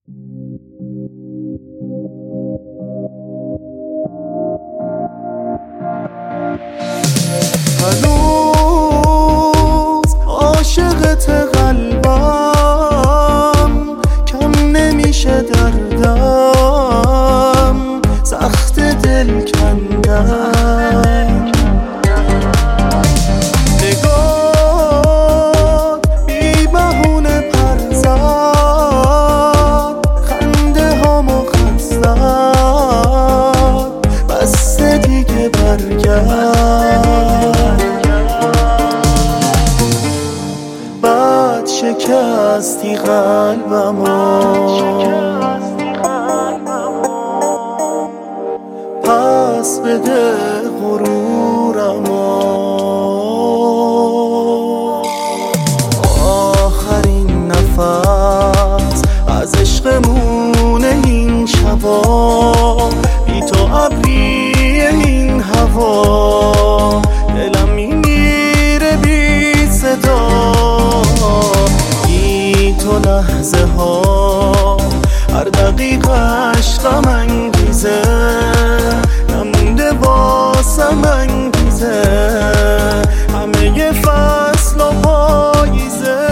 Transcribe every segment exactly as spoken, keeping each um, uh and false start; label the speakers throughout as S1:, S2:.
S1: هنوز عاشقت قلبم، کم نمیشه دردم، سخت دل کندم. نگاه بی بهونه پر زد، خنده هامو خستد، بس دیگه برگرد. بعد شکستی قلبمو، پس بده غرورمو. آخرین نفس از عشقمونه این شبا، بی تو ابری این هوا، دلم میمیره بی صدا. بی تو لحظه ها هر دقیقش غم انگیزه، نمونده واسم انگیزه همه فصل و پاییزه.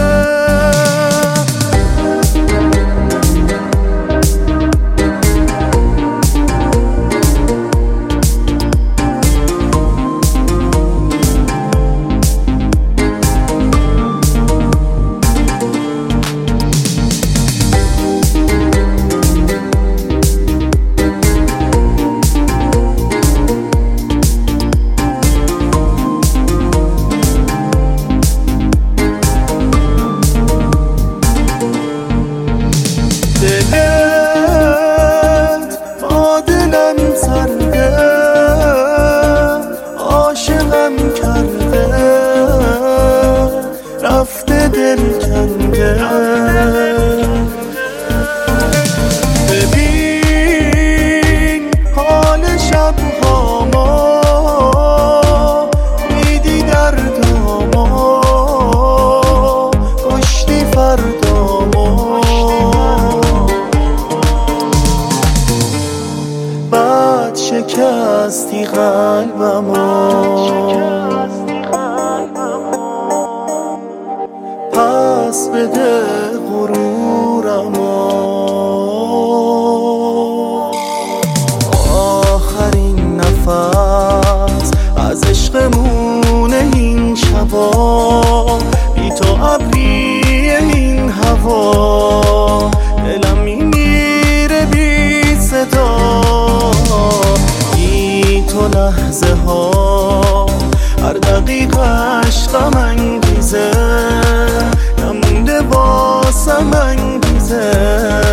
S1: دلت با دلم سرده، عاشقم کرده، رفته دل کنده. ببین حال شبهامو، میدی دردامو، کشتی فردامو. بعد شکستی قلبمو، پس بده غرورمو. آخرین نفس از عشقمونه این شبا، بی تو ابری این هوا، دلم میمیره بی صدا. بی تو لحظه ها هر دقیقش غم انگیزه، نمونده واسم انگیزه